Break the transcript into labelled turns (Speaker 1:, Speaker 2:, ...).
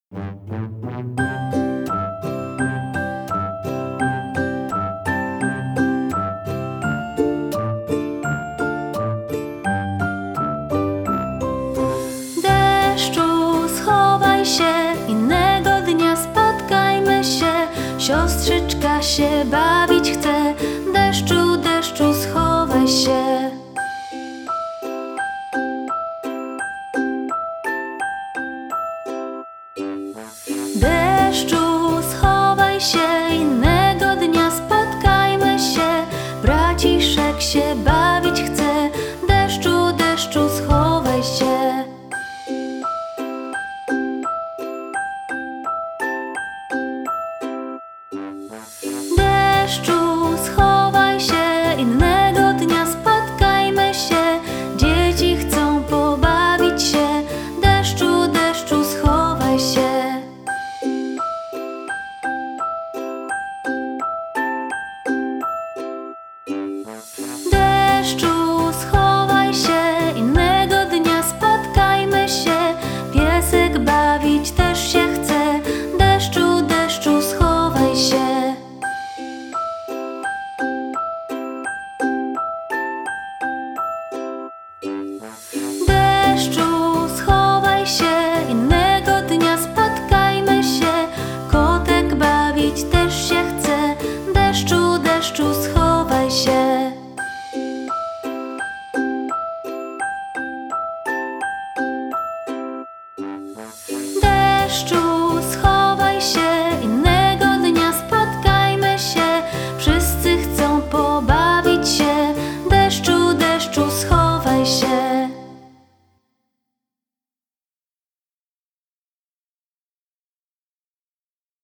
Speaker 1: Deszczu, schowaj się, innego dnia spotkajmy się. Siostrzyczka się bawić chce. Deszczu, deszczu, schowaj się. Deszczu, schowaj się, innego dnia spotkajmy się. Braciszek się bawi.